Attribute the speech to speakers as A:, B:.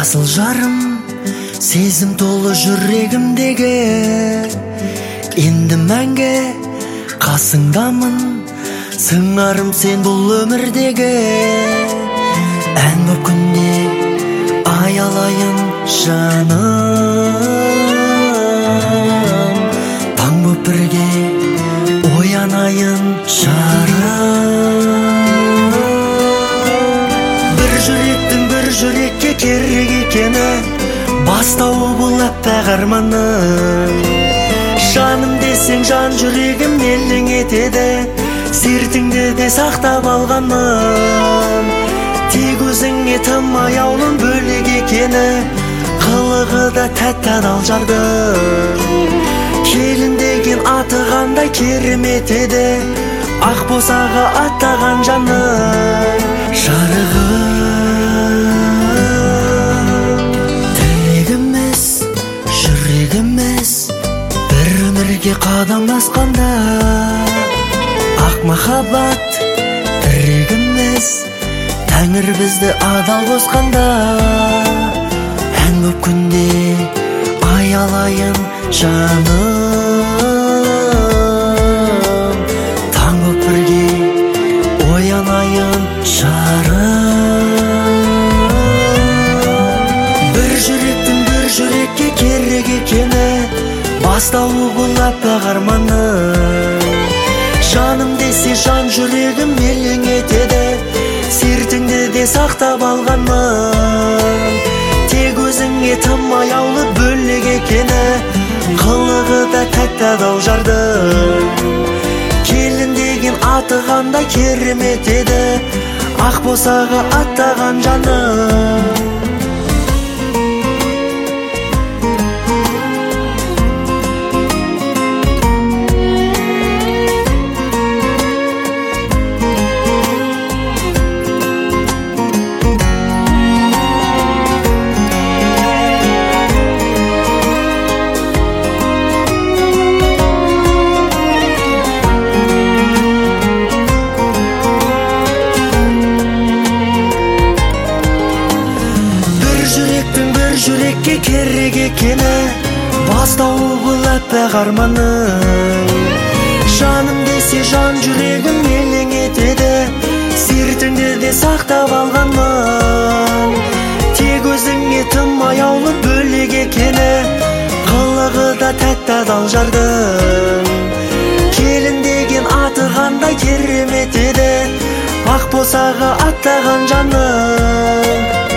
A: асыл жарым, сезім толы жүрегімдегі. Енді мәңгі қасыңдамын, сыңарым сен бұл өмірдегі. Ән боп күнде аялайын жаным, таң боп бірге оянайын жарым. Бір жүректің бір жүрекке керек екені, бастауы бұл әппақ арманның. Жаным десең жан жүрегім елең етеді, сертіңді де сақтап алғанмын. Тек өзіңе тым аяулым бөлек екені, қылығы да тәтті адал жардың. Келін деген аты қандай керемет еді, ақ босаға аттаған жанның жарығым. Тілегіміз, жүрегіміз бір өмірге қадам басқанда, ақ махаббат тірегіміз, Тәңір бізді адал қосқанда. Ән боп күнде аялайын жаным, таң боп бірге оянайын жарым. Бір жүректің бір жүрекке керек екені, бастауы бұл әппақ арманның. Жаным десе жан жүрегім елең етеді, сертіңді де сақтап алғанмын. Тек өзіңе тым аяулы бөлек екені, қылығы да тәтті адал жардың. Келін деген аты қандай керемет еді, ақ босаға аттаған жаным. Жүрекке керек екені, бастауы бұл әппақ арманның. Жаным десе жан жүрегім елең етеді, сертіңді де сақтап алғанмын. Тек өзіңе тым аяулы бөлек екені, қылығы да тәтті адал жардың. Келін деген аты қандай керемет еді, ақ босаға аттаған жаным.